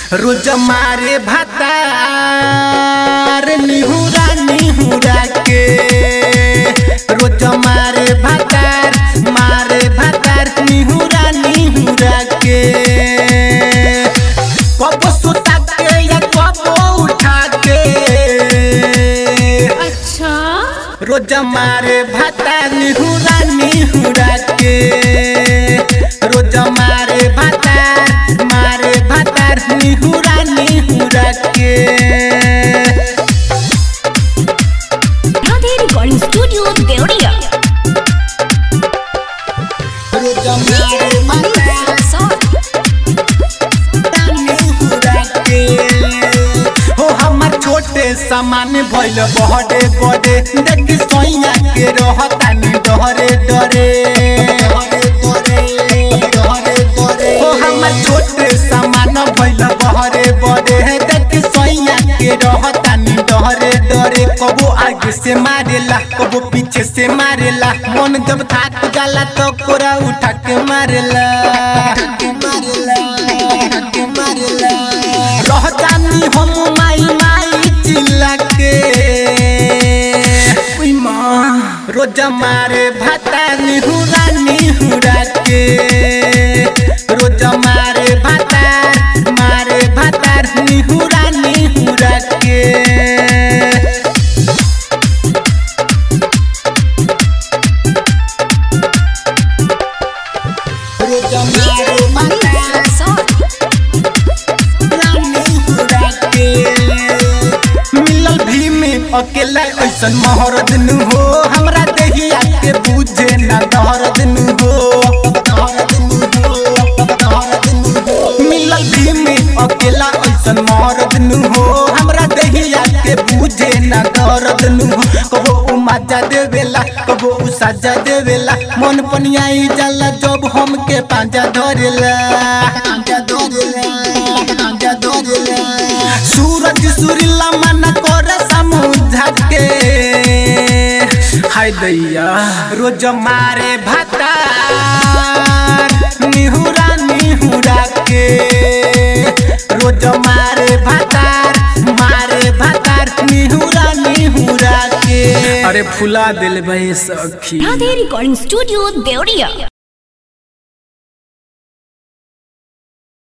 रोज मारे भातार निहुरा निहुरा के रोज मारे भातार निहुरा निहुरा के कब सुता के या कब उठा के अच्छा रोज मारे भातार निहुरा निहुरा के रोज मारे भातार निहुरा निहुरा के राधे रिकॉर्डिंग स्टूडियो देवरिया। रोज मारे भातार निहुरा के हो हमर छोटे सामान भइल बड़े बड़े देखी सोइया के रहतानी डरे डरे हो हमर छोटे सामान भइल बड़े बड़े देखी सोइया के रहतानी डरे डरे कबो आगे से मारेला कबो पीछे से मारेला मन जब थाक जाला तो कोरा उठा के मारेला रहतानी हम माई माई चिल्ला के उई माँ रोज मारे भातार निहुरा निहुरा के रोज मारे भातार निहुरा निहुरा के रोज मारे भातार मिलल भी में अकेला ऐसन महरद नु हो हमरा देहिया के बुझे ना दहरद नु हो मिलल भी में अकेला ऐसन महरद नु हो हमरा देहिया के बुझे ना दहरद नु हो कबो उ मजा देवेला कबो उ सजा देवेला मन पनियाई जाला जब हमके पांजा धरेला सूरज सुरीला मन कर समुझा के हाय दैया रोज मारे भातार निहुरा निहुरा के रोज मारे भातार निहुरा निहुरा के अरे फुला दिल भाई सखी। Radhe recording studio Deoria.